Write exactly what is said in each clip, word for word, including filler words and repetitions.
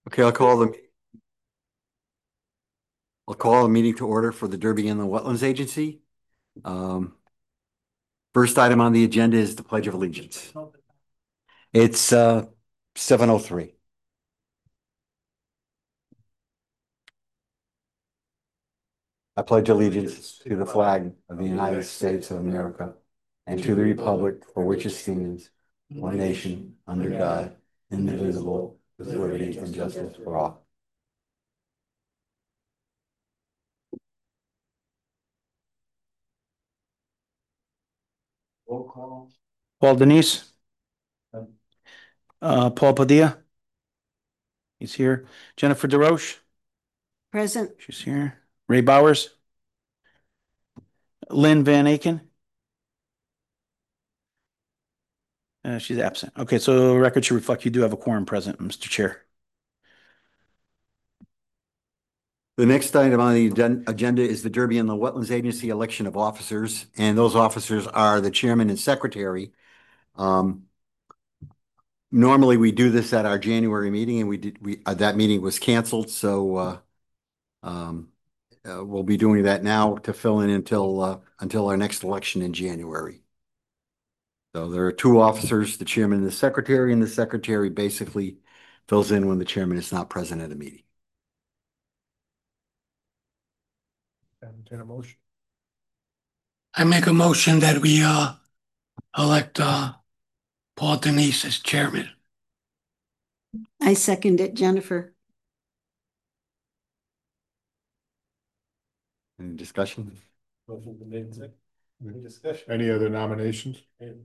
Okay, I'll call the, I'll call a meeting to order for the Derby Inland Wetlands Agency. Um, First item on the agenda is the Pledge of Allegiance. It's uh, seven oh three. I pledge allegiance to the flag of the United States of America and to the republic for which it stands, one nation, under God, indivisible, with liberty and justice for all. Roll call. Paul Denise. Uh, Paul Padilla. He's here. Jennifer DeRoche. Present. She's here. Ray Bowers. Lynn Van Aken. Uh, she's absent. Okay, so the record should reflect you do have a quorum present, Mister Chair. The next item on the agenda is the Derby Inland Wetlands Agency election of officers, and those officers are the chairman and secretary. Um, normally we do this at our January meeting, and we did we uh, that meeting was canceled, so uh, um, uh, we'll be doing that now to fill in until uh, until our next election in January. So there are two officers, the chairman and the secretary, and the secretary basically fills in when the chairman is not present at a meeting. Entertain a motion. I make a motion that we uh elect uh Paul Denise as chairman. I second it, Jennifer. Any discussion? Motion been made and seconded. Any discussion? Any other nominations?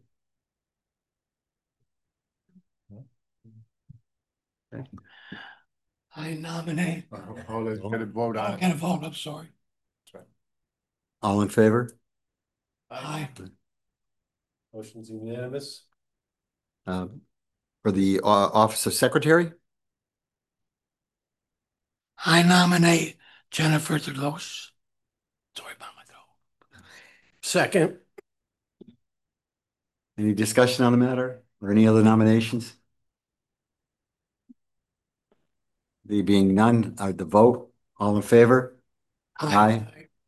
Okay. I nominate. Oh, let's get a vote I on gotta it. vote, I'm sorry. All in favor? Aye. Motion's unanimous. Uh, for the uh, office of secretary? I nominate Jennifer DeLoche. Sorry about my throat. Second. Any discussion on the matter or any other nominations? There being none, uh, the vote, all in favor? Aye.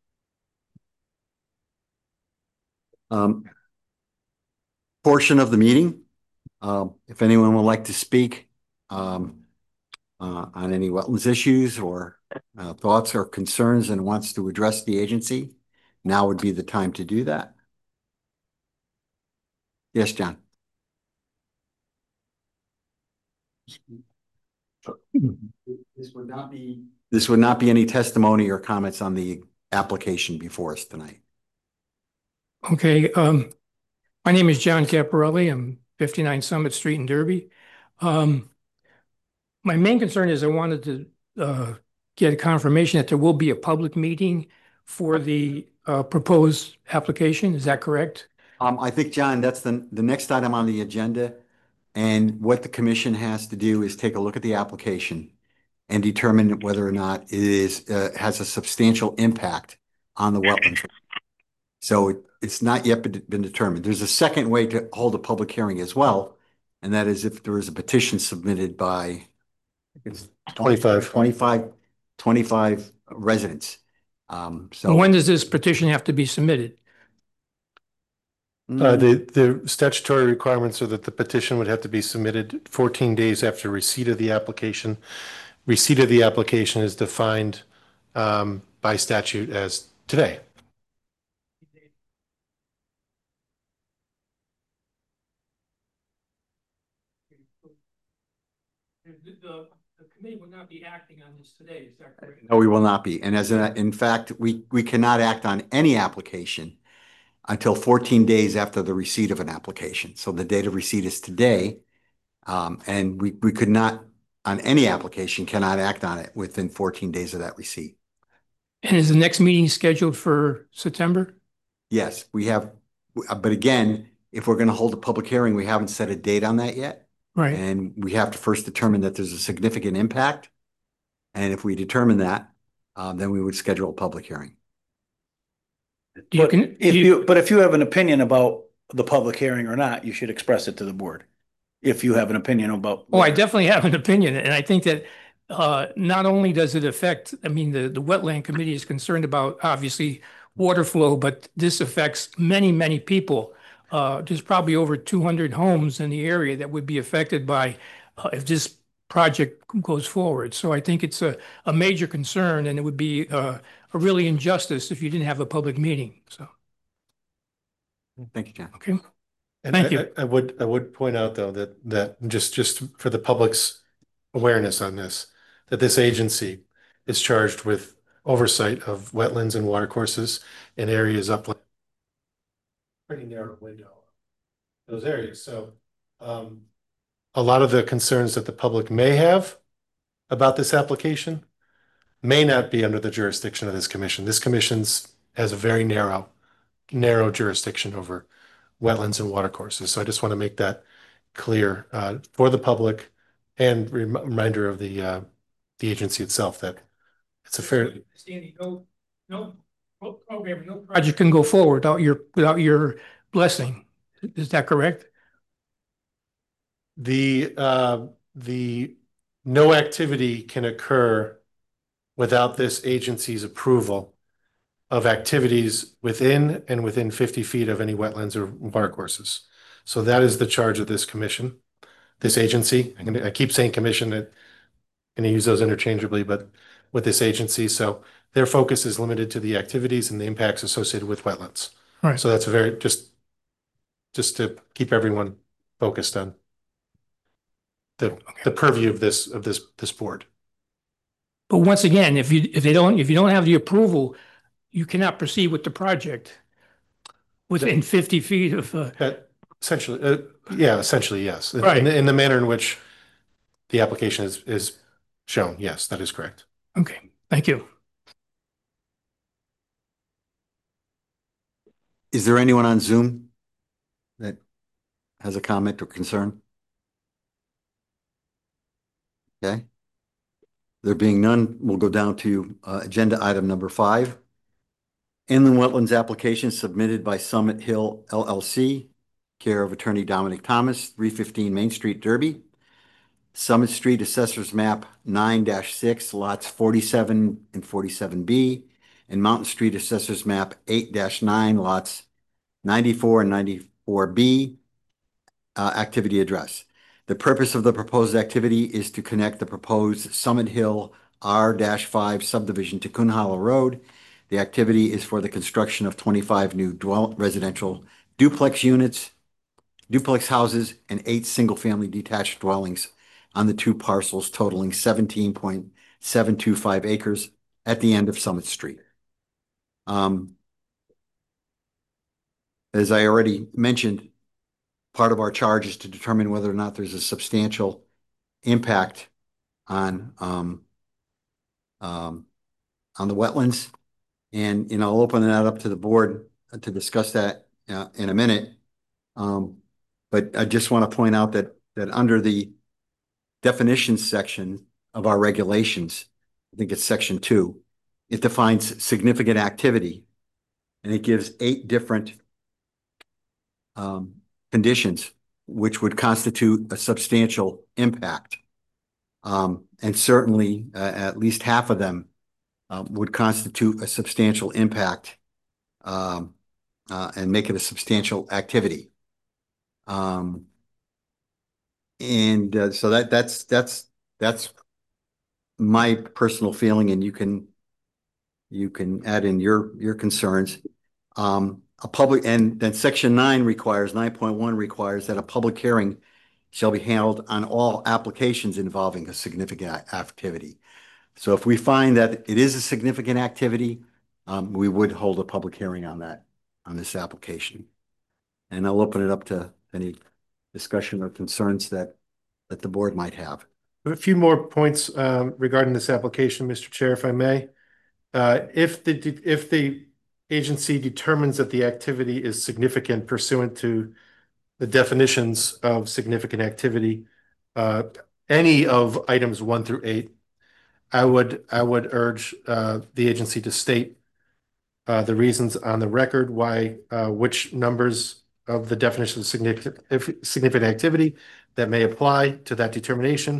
Um, portion of the meeting. Um, if anyone would like to speak um, uh, on any wetlands issues or uh, thoughts or concerns and wants to address the agency, now would be the time to do that. Yes, John. This would not be this would not be any testimony or comments on the application before us tonight. Okay, um, my name is John Caparelli. I'm fifty-nine Summit Street in Derby. Um, my main concern is I wanted to uh, get a confirmation that there will be a public meeting for the uh, proposed application. Is that correct? Um, I think, John, that's the the next item on the agenda. And what the commission has to do is take a look at the application and determine whether or not it is uh, has a substantial impact on the wetlands. So it, it's not yet been, been determined. There's a second way to hold a public hearing as well, and that is if there is a petition submitted by it's twenty-five, twenty-five, twenty-five residents. Um, so when does this petition have to be submitted? Uh, the, the statutory requirements are that the petition would have to be submitted fourteen days after receipt of the application. Receipt of the application is defined um, by statute as today. The, the, the committee will not be acting on this today, is that correct? No, we will not be. And as a, in fact, we, we cannot act on any application until fourteen days after the receipt of an application. So the date of receipt is today. Um, and we, we could not, on any application, cannot act on it within fourteen days of that receipt. And is the next meeting scheduled for September? Yes, we have. But again, if we're going to hold a public hearing, we haven't set a date on that yet. Right. And we have to first determine that there's a significant impact. And if we determine that, uh, then we would schedule a public hearing. You but can, if you, you, but if you have an opinion about the public hearing or not, you should express it to the board. If you have an opinion about. Oh, I definitely have an opinion, and I think that uh, not only does it affect, I mean, the, the wetland committee is concerned about obviously water flow, but this affects many, many people. Uh, there's probably over two hundred homes in the area that would be affected by, uh, if this project goes forward. So I think it's a, a major concern, and it would be, uh, a really injustice if you didn't have a public meeting. So, Thank you, John. okay. And Thank I- you. I I would, I would point out though, that, that just, just for the public's awareness on this, that this agency is charged with oversight of wetlands and watercourses in areas upland. Pretty narrow window, those areas. So, um, a lot of the concerns that the public may have about this application may not be under the jurisdiction of this commission. This commission's has a very narrow, narrow jurisdiction over wetlands and watercourses. So I just want to make that clear uh, for the public and rem- reminder of the uh, the agency itself that it's a fair. Sandy, no, no program, no project can go forward without your, without your blessing. Is that correct? The uh, the no activity can occur without this agency's approval of activities within and within fifty feet of any wetlands or watercourses. So that is the charge of this commission, this agency. I'm gonna, I keep saying commission, I'm gonna use those interchangeably, but with this agency. So their focus is limited to the activities and the impacts associated with wetlands. All right. So that's a very, just, just to keep everyone focused on the, the purview of this, of this, this board. But once again, if you, if they don't, if you don't have the approval, you cannot proceed with the project within fifty feet of, uh, Uh, Essentially, uh, yeah, essentially, yes. In- Right. In, the- in the manner in which the application is, is shown, yes, that is correct. okay, thank you. Is there anyone on Zoom that has a comment or concern? Okay. There being none, we'll go down to uh, agenda item number five. Inland Wetlands application submitted by Summit Hill L L C, care of Attorney Dominic Thomas, three fifteen Main Street, Derby. Summit Street Assessors Map nine dash six, lots forty-seven and forty-seven B, and Mountain Street Assessors Map eight dash nine, lots ninety-four and ninety-four B, uh, activity address. The purpose of the proposed activity is to connect the proposed Summit Hill R five subdivision to Coon Hollow Road. The activity is for the construction of twenty-five new dwell residential duplex units, duplex houses, and eight single-family detached dwellings on the two parcels totaling seventeen point seven two five acres at the end of Summit Street. Um, as I already mentioned, part of our charge is to determine whether or not there's a substantial impact on um, um, on the wetlands. And, you know, I'll open that up to the board to discuss that uh, in a minute. Um, but I just want to point out that that under the definitions section of our regulations, I think it's section two, it defines significant activity, and it gives eight different um, conditions which would constitute a substantial impact. Um, and certainly uh, at least half of them uh, would constitute a substantial impact um, uh, and make it a substantial activity. Um, and uh, so that that's that's that's my personal feeling, and you can you can add in your your concerns. Um, a public and then section nine requires nine point one requires that a public hearing shall be held on all applications involving a significant activity. So if we find that it is a significant activity, um, we would hold a public hearing on that, on this application. And I'll open it up to any discussion or concerns that, that the board might have. A few more points um, regarding this application, Mister Chair, if I may. Uh, if the, if the agency determines that the activity is significant pursuant to the definitions of significant activity, uh, any of items one through eight, I would, I would urge uh, the agency to state uh, the reasons on the record why, uh, which numbers of the definition of significant, significant activity that may apply to that determination,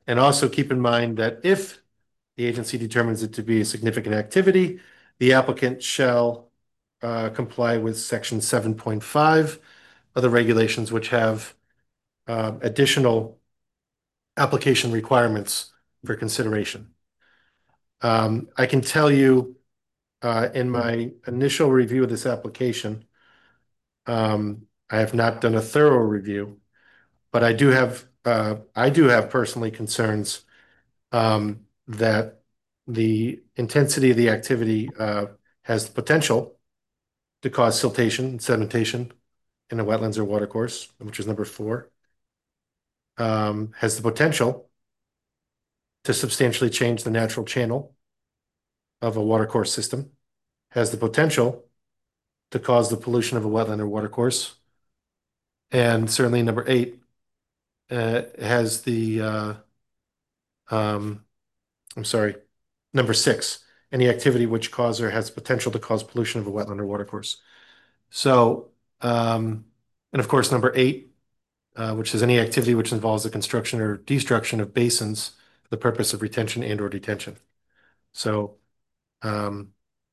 And also keep in mind that if the agency determines it to be a significant activity, the applicant shall uh, comply with section seven point five of the regulations, which have uh, additional application requirements for consideration. Um, I can tell you uh, in my initial review of this application, um, I have not done a thorough review, but I do have uh, I do have personally concerns um, that the intensity of the activity uh, has the potential to cause siltation and sedimentation in a wetlands or watercourse, which is number four. Um, has the potential to substantially change the natural channel of a watercourse system, has the potential to cause the pollution of a wetland or watercourse, and certainly number eight uh, has the uh, um, I'm sorry, number six, any activity which cause or has potential to cause pollution of a wetland or watercourse. So, um, and of course, number eight, uh, which is any activity which involves the construction or destruction of basins for the purpose of retention and or detention. So, um,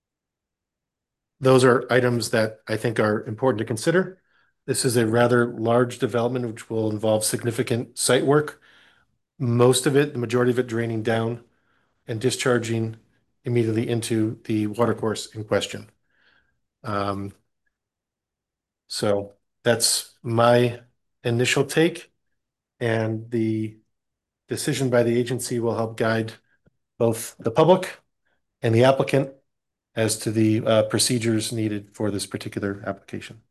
those are items that I think are important to consider. This is a rather large development which will involve significant site work. Most of it, the majority of it draining down and discharging immediately into the watercourse in question. Um, so that's my initial take, and the decision by the agency will help guide both the public and the applicant as to the uh, procedures needed for this particular application.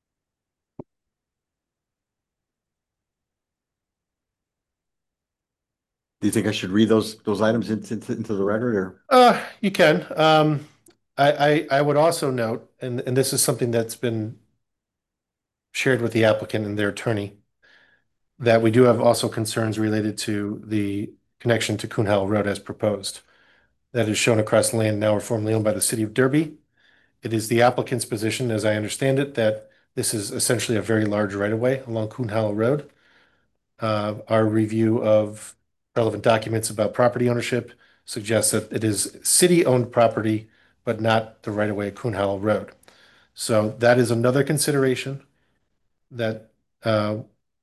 Do you think I should read those, those items into, into the record, or? Uh, you can. Um, I, I, I would also note, and, and this is something that's been shared with the applicant and their attorney, that we do have also concerns related to the connection to Coon Hollow Road as proposed. That is shown across land now formerly owned by the city of Derby. It is the applicant's position, as I understand it, that this is essentially a very large right-of-way along Coon Hollow Road. Uh, our review of relevant documents about property ownership suggests that it is city-owned property, but not the right-of-way of Coon Hollow Road. So that is another consideration that uh,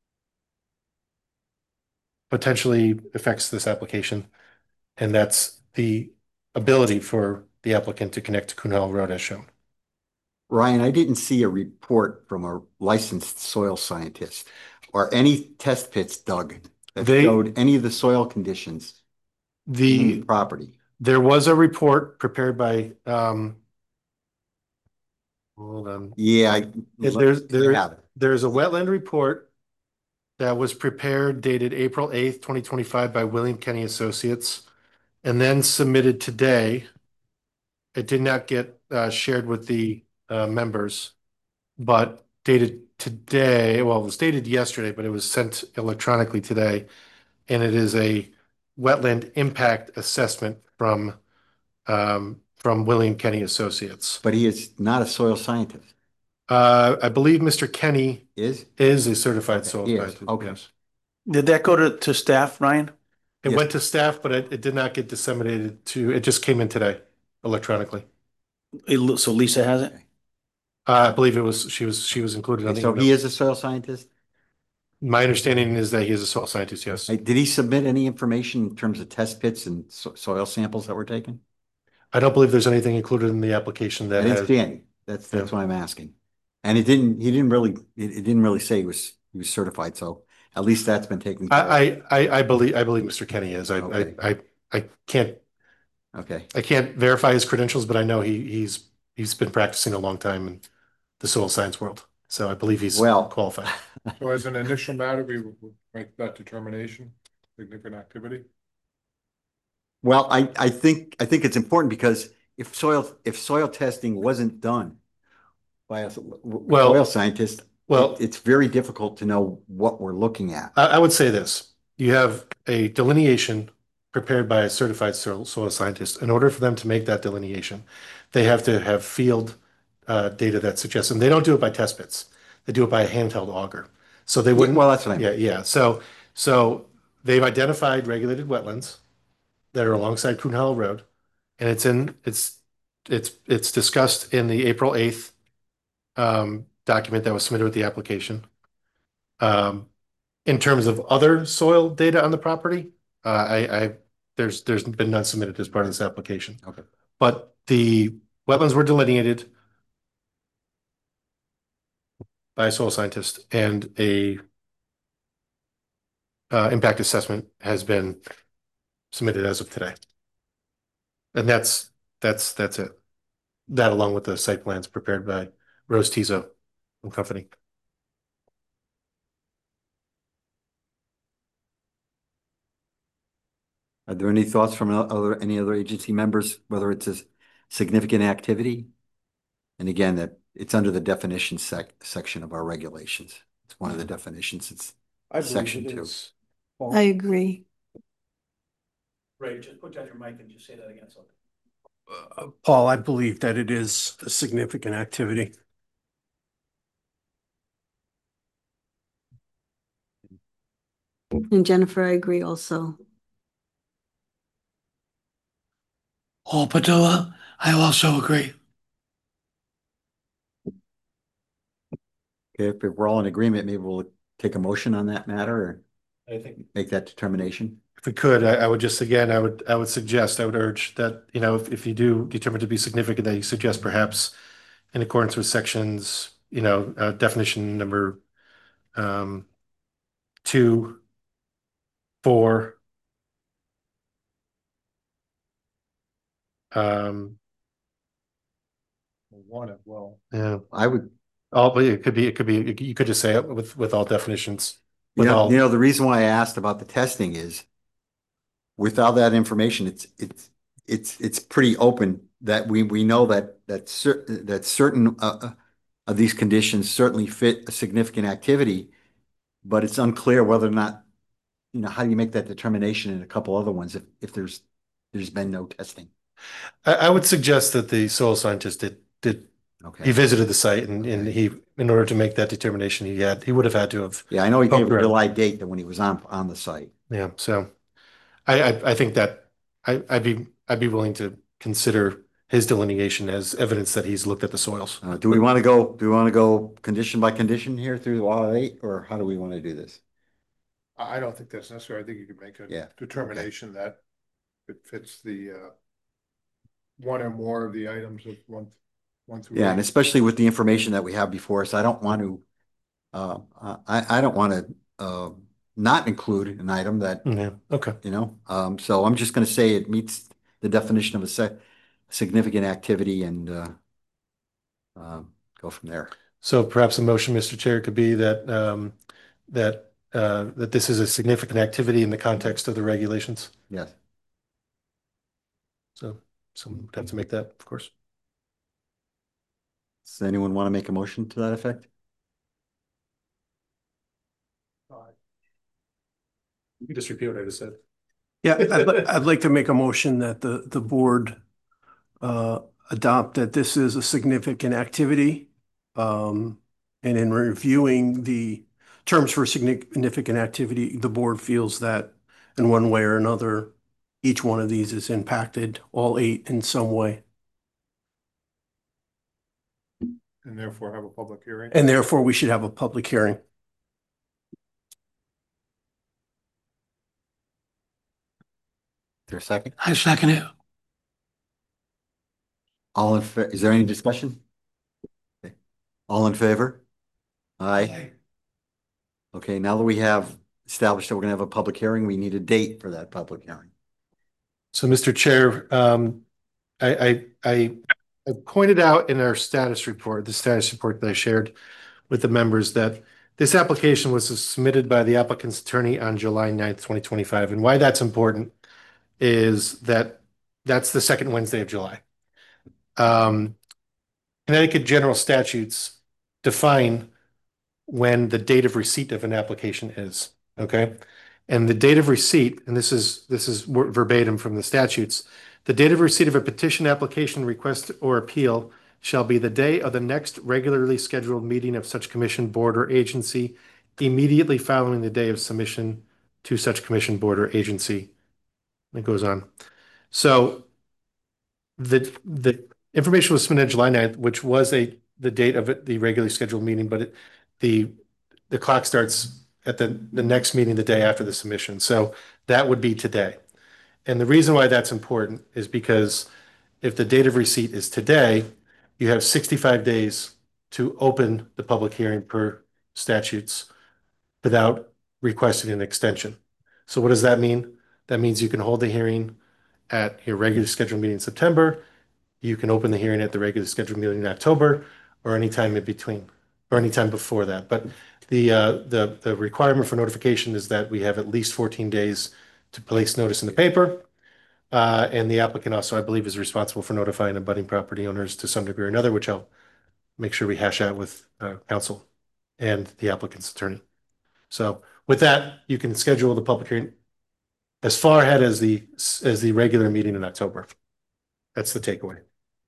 potentially affects this application, and that's the ability for the applicant to connect to Coon Hollow Road as shown. Ryan, I didn't see a report from a licensed soil scientist or any test pits dug that They- showed any of the soil conditions in The the property. there was a report prepared by um hold on. Yeah, I, If there's I there have it. there's a wetland report that was prepared dated April eighth, twenty twenty-five by William Kenny Associates, and then submitted today. It did not get uh, shared with the uh, members, but dated today, well, it was dated yesterday, but it was sent electronically today. And it is a wetland impact assessment from um, from William Kenny Associates. But he is not a soil scientist, Uh, I believe Mister Kenny is? is a certified soil He is, scientist. okay. Yes. Did that go to, to staff, Ryan? It Yes. went to staff, but it, it did not get disseminated to, it just came in today electronically. It lo- So Lisa has it? Uh, I believe it was, she was, she was included on the So email. he is a soil scientist? My understanding is that he is a soil scientist, yes. Hey, did he submit any information in terms of test pits and so- soil samples that were taken? I don't believe there's anything included in the application I that didn't has, see any. That's, that's what I'm asking. And it didn't, he didn't really, it, it didn't really say he was, he was certified, so at least that's been taken care of. I, I, I I believe, I believe Mister Kenny is. I, Okay. I, I, I can't, Okay, I can't verify his credentials, but I know he, he's, he's been practicing a long time in the soil science world. So I believe he's Well- qualified. So as an initial matter, we would make that determination, significant activity. well, I, I think, I think it's important because if soil, if soil testing wasn't done by a Well- soil scientist, Well, it's very difficult to know what we're looking at. I, I would say this, you have a delineation prepared by a certified soil, soil scientist. In order for them to make that delineation, they have to have field uh, data that suggests, and they don't do it by test bits. They do it by a handheld auger. So they wouldn't. Well, that's what I Yeah, mean. yeah. So, so they've identified regulated wetlands that are alongside Coon Hollow Road. And it's in, it's, it's, it's discussed in the April eighth um, document that was submitted with the application. Um, in terms of other soil data on the property, uh, I, I, there's, there's been none submitted as part of this application. Okay. But the wetlands were delineated by a soil scientist, and a uh, impact assessment has been submitted as of today. And that's, that's, that's it. That along with the site plans prepared by Rose Tizo and company. Are there any thoughts from other, any other agency members, whether it's a significant activity? And again, that it's under the definition sec, section of our regulations. It's one of the definitions. It's I section believe it two. is. I agree. Ray, just put down your mic and just say that again. So. Uh, Paul, I believe that it is a significant activity. And Jennifer, I agree also. Paul Padilla, I also agree. Okay, if we're all in agreement, maybe we'll take a motion on that matter or I think make that determination. if we could, I, I would just, again, I would, I would suggest, I would urge that, you know, if, if you do determine to be significant, that you suggest perhaps in accordance with sections, you know, uh, definition number um, two, four, um, One as well. yeah, I would, all, but it could be, it could be, you could just say it with, with all definitions. you With know, all, you know, the reason why I asked about the testing is without that information, it's, it's, it's, it's pretty open that we, we know that, that certain, that certain, uh, of these conditions certainly fit a significant activity, but it's unclear whether or not, you know, how do you make that determination in a couple other ones if, if there's, there's been no testing? I, I would suggest that the soil scientist did, did, he Okay. visited the site and, and he, in order to make that determination, he had, he would have had to have, Yeah, I know he gave a Correct. July date that when he was on, on the site. yeah, so. I, I, I think that I, I'd be, I'd be willing to consider his delineation as evidence that he's looked at the soils. Uh, do we want to go, do we want to go condition by condition here through all eight, or how do we want to do this? I, I don't think that's necessary. I think you can make Yeah, a determination that it fits the, uh, one or more of the items of one, one through. Yeah, and eight. especially with the information that we have before us, I don't want to, uh, I, I don't want to, uh, not include an item that, Yeah, okay. you know, um, so I'm just going to say it meets the definition of a se- significant activity and, uh, uh, go from there. So perhaps a motion, Mister Chair, could be that, um, that, uh, that this is a significant activity in the context of the regulations. Yes. So someone would have to make that, of course. Does anyone want to make a motion to that effect? You can just repeat what I just said. Yeah, I'd, li- I'd like to make a motion that the, the board uh, adopt that this is a significant activity. Um, and in reviewing the terms for significant activity, the board feels that in one way or another, each one of these is impacted, all eight in some way. And therefore have a public hearing. And therefore, we should have a public hearing. Is there a second? I second it. All in, fa- is there any discussion? Okay. All in favor? Aye. Okay, now that we have established that we're gonna have a public hearing, we need a date for that public hearing. So, Mister Chair, um, I, I, I, I pointed out in our status report, the status report that I shared with the members, that this application was submitted by the applicant's attorney on July ninth, twenty twenty-five. And why that's important is that that's the second Wednesday of July. Um, Connecticut general statutes define when the date of receipt of an application is, okay? And the date of receipt, and this is this is verbatim from the statutes, the date of receipt of a petition, application, request, or appeal shall be the day of the next regularly scheduled meeting of such commission, board, or agency immediately following the day of submission to such commission, board, or agency. It goes on. So the, the information was submitted July ninth, which was a, the date of it, the regularly scheduled meeting, but it, the, the clock starts at the, the next meeting, the day after the submission. So that would be today. And the reason why that's important is because if the date of receipt is today, you have sixty-five days to open the public hearing per statutes without requesting an extension. So what does that mean? That means you can hold the hearing at your regular scheduled meeting in September. You can open the hearing at the regular scheduled meeting in October, or anytime in between, or anytime before that. But the, uh, the, the requirement for notification is that we have at least fourteen days to place notice in the paper. Uh, and the applicant also, I believe, is responsible for notifying abutting property owners to some degree or another, which I'll make sure we hash out with uh, counsel and the applicant's attorney. So with that, you can schedule the public hearing as far ahead as the as the regular meeting in October. That's the takeaway.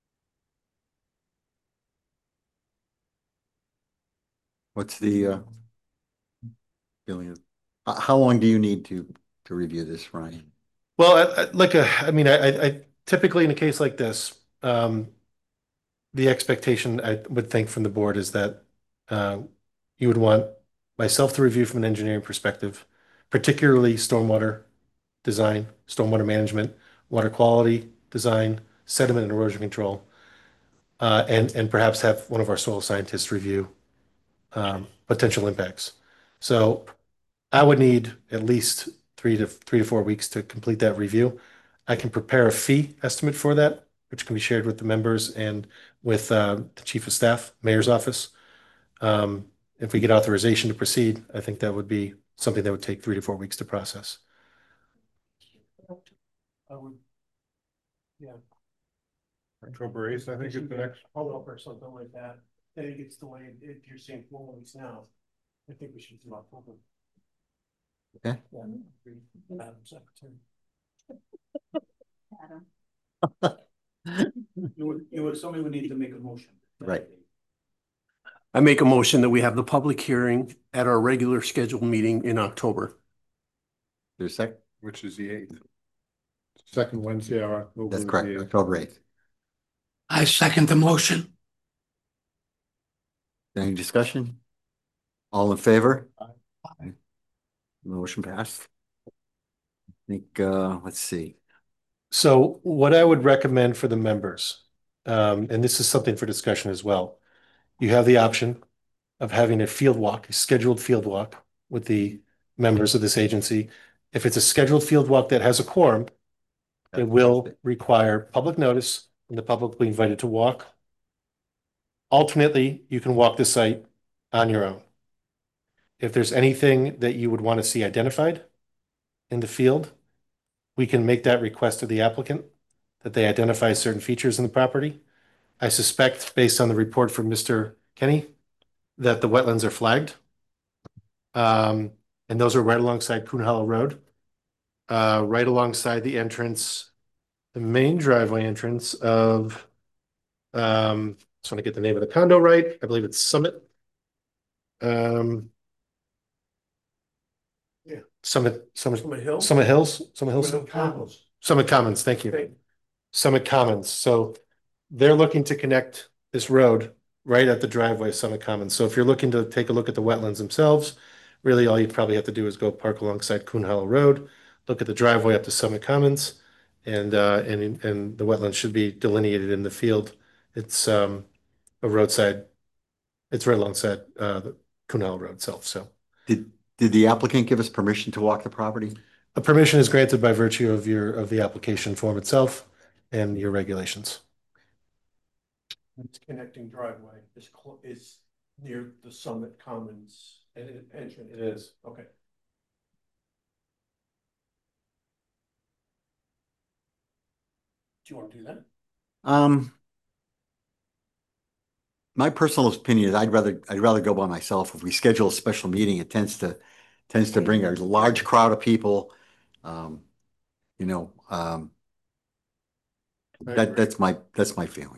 What's the uh feeling of, uh, how long do you need to to review this, Ryan? Well, I, I, like a, I mean, I, I typically in a case like this, um, the expectation I would think from the board is that uh, you would want myself to review from an engineering perspective, particularly stormwater design, stormwater management, water quality design, sediment and erosion control, uh, and and perhaps have one of our soil scientists review um, potential impacts. So I would need at least three to three to four weeks to complete that review. I can prepare a fee estimate for that, which can be shared with the members and with uh, the chief of staff, mayor's office. Um, if we get authorization to proceed, I think that would be something that would take three to four weeks to process. I would, yeah. October eighth, I think is the next. Hold up or something like that. I think it's the way, if you're saying four weeks now, I think we should do October. Okay. Yeah, Madam Secretary. You would, you would, somebody would need to make a motion. Right. I make a motion that we have the public hearing at our regular scheduled meeting in October. There's a sec, Which is the eighth. Second Wednesday of October. that's is correct, the eighth. October eighth. I second the motion. Any discussion? All in favor? Aye. Motion passed. I think, uh, let's see. So what I would recommend for the members, um, and this is something for discussion as well, you have the option of having a field walk, a scheduled field walk with the members of this agency. If it's a scheduled field walk that has a quorum, it will require public notice and the public will be invited to walk. Alternately, you can walk the site on your own. If there's anything that you would want to see identified in the field, we can make that request to the applicant that they identify certain features in the property. I suspect, based on the report from Mister Kenny, that the wetlands are flagged. Um, and those are right alongside Coon Hollow Road, uh, right alongside the entrance, the main driveway entrance of, um, just want to get the name of the condo right. I believe it's Summit. Um, Yeah. Summit, Summit, Summit Hill? Summit Hills, Summit Hills, Summit Commons. Summit Commons. Thank you. Okay. Summit Commons. So they're looking to connect this road right at the driveway of Summit Commons. So if you're looking to take a look at the wetlands themselves, really all you probably have to do is go park alongside Coon Hollow Road, look at the driveway up to Summit Commons, and uh, and and the wetlands should be delineated in the field. It's um, a roadside. It's right alongside uh, the Coon Hollow Road itself. So Did, did the applicant give us permission to walk the property? a permission is granted by virtue of your of the application form itself and your regulations. It's connecting driveway is, clo- is near the Summit Commons en- entrance. It is. Okay. Do you want to do that? Um, my personal opinion is I'd rather, I'd rather go by myself. If we schedule a special meeting, it tends to, tends to bring a large crowd of people. Um, you know, um, I that, agree. that's my, that's my feeling.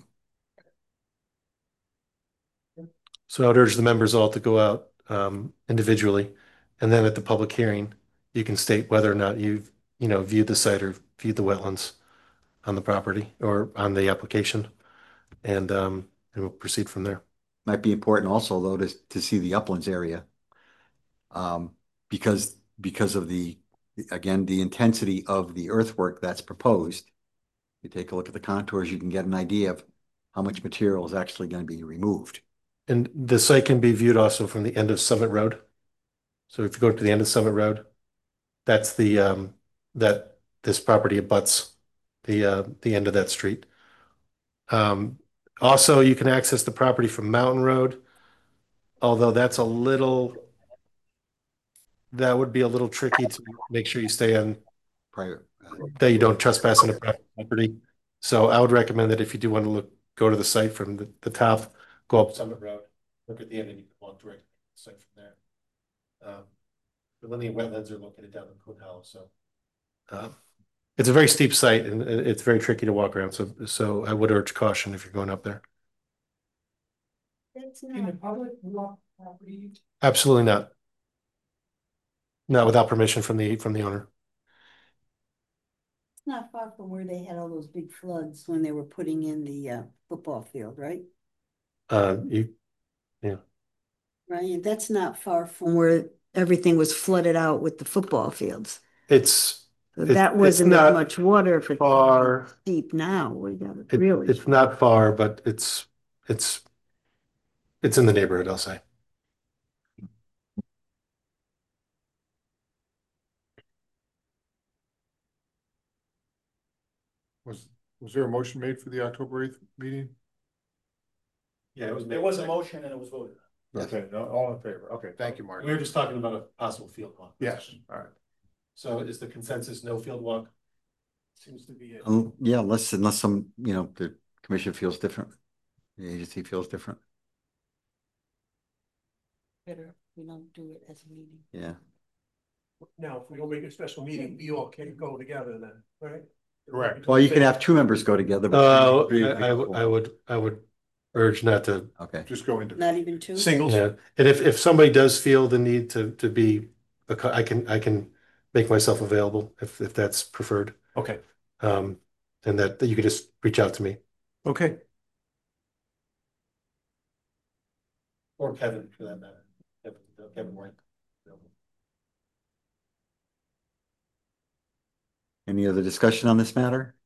So I would urge the members all to go out um, individually, and then at the public hearing, you can state whether or not you've, you know, viewed the site or viewed the wetlands on the property or on the application. And, um, and we'll proceed from there. Might be important also, though, to, to see the uplands area. Um, because, because of the, again, the intensity of the earthwork that's proposed. You take a look at the contours, you can get an idea of how much material is actually going to be removed. And the site can be viewed also from the end of Summit Road. So if you go to the end of Summit Road, that's the, um, that this property abuts the, uh, the end of that street. Um, also, you can access the property from Mountain Road, although that's a little, that would be a little tricky to make sure you stay on, Prior, uh, that you don't trespass on the property. So I would recommend that if you do want to look, go to the site from the, the top, go up Summit Road, look at the end, and you can walk directly to the site from there. Um, the linear wetlands are located down in Coon Hollow, so uh, it's a very steep site and it- it's very tricky to walk around. So, so I would urge caution if you're going up there. That's Can the not, public walk property? Absolutely not. Not without permission from the, from the owner. it's not far from where they had all those big floods when they were putting in the uh football field, right? Uh, you, Ryan, that's not far from where everything was flooded out with the football fields. it's, So It's- that it's wasn't as not much water if it's far, deep now. We got it it, really. it's not far, but it's, it's, it's in the neighborhood, I'll say. Was, was there a motion made for the October eighth meeting? Yeah, it was. There was a motion and it was voted. Yes. Okay, no, all in favor. Okay, thank you, Marty. We were just talking about a possible field walk. Yes, all right. So is the consensus no field walk? Seems to be it. um, yeah, unless, unless some, you know, the commission feels different. The agency feels different. Better, we don't do it as a meeting. Yeah. Now, if we don't make a special meeting, we all can go together then, right? Correct. Well, you can have two members go together. but- Uh, I, I would, I would, I would urge not to. Okay, Just go into. Not even two? Singles. Yeah, and if, if somebody does feel the need to, to be, a co- I can, I can make myself available if, if that's preferred. Okay, Um, and that, that you could just reach out to me. okay. Or Kevin, for that matter. Kevin, Kevin White. any other discussion on this matter?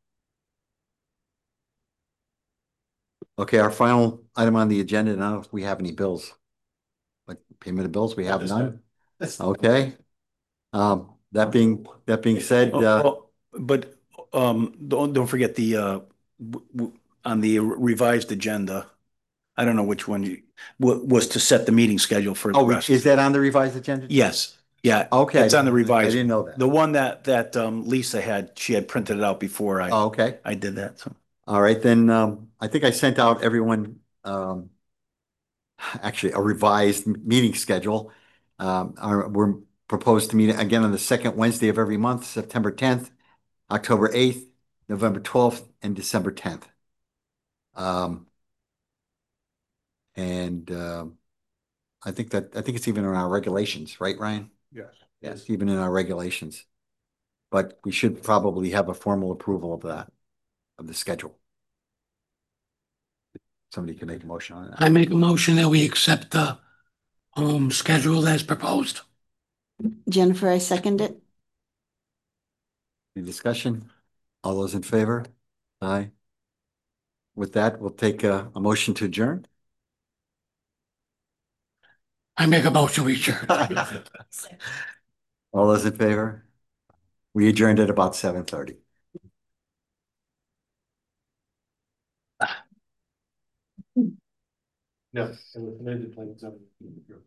Okay, our final item on the agenda, now if we have any bills. Like payment of bills, we have none. Okay. Um, that being, that being said, Oh, uh, well, But, um, don't, don't forget the, uh, w- w- on the revised agenda. I don't know which one you, wa- was to set the meeting schedule for the oh, rest. is that on the revised agenda? Yes, yeah. Okay. It's on the I revised. didn't know that. The one that, that, um, Lisa had, she had printed it out before I, Oh, okay. I did that, so. All right, then, um, I think I sent out everyone, um, actually a revised m- meeting schedule. Um, our, we're proposed to meet again on the second Wednesday of every month, September tenth, October eighth, November twelfth, and December tenth. Um, and, um, I think that, I think it's even in our regulations, right, Ryan? Yes. Yes, even in our regulations. But we should probably have a formal approval of that, of the schedule. Somebody can make a motion on that. I make a motion that we accept the um schedule as proposed. Jennifer, I second it. Any discussion? All those in favor? Aye. With that, we'll take a, a motion to adjourn. I make a motion we adjourn. All those in favor? We adjourned at about seven thirty. No. It was amended, like,